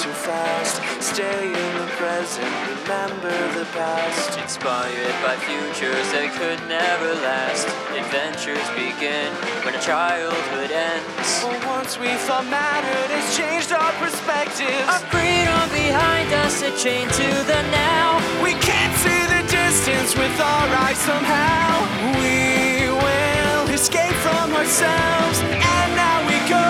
too fast. Stay in the present, remember the past. Inspired by futures that could never last. Adventures begin when a childhood ends. For once we thought mattered has changed our perspectives. Our freedom behind us, a chain to the now. We can't see the distance with our eyes somehow. We will escape from ourselves, and now we go.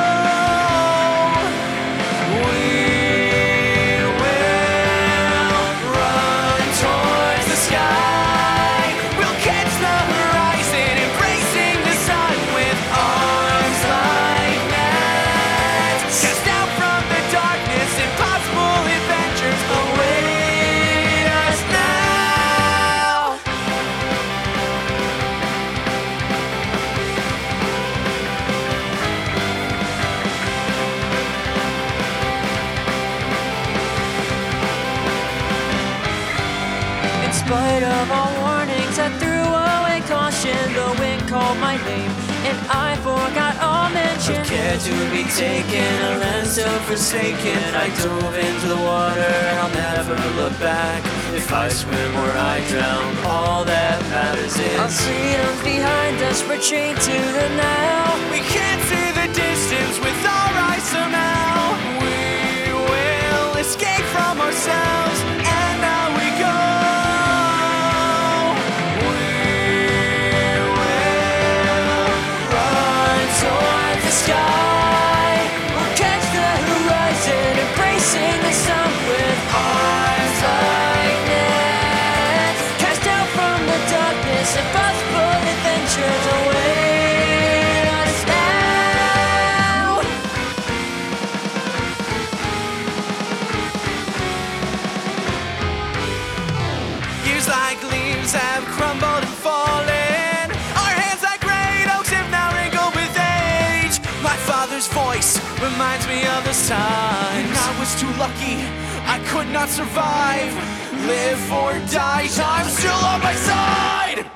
We will run towards the sky. We'll catch the horizon, embracing the sun with arms like nets. Cast out from the darkness, impossible adventures await us now. In spite of all warnings, I threw away caution. The wind called my name, and I forgot all mention Of care to be taken, a land so forsaken. I dove into the water, I'll never look back. If I swim or I drown, all that matters our is freedom's behind us, we're chained to the now. we can't see the distance with our eyes somehow. We will escape from ourselves, and now we go. We will run toward the sky. We'll catch the horizon, embracing the sun with Arms like nets. Cast out from the darkness, impossible adventures await us now. years like leaves have crumbled and fallen. Our hands like great oaks have now wrinkled with age. My father's voice reminds me of those times when I was too lucky, I could not survive. Live or die, time's still on my side.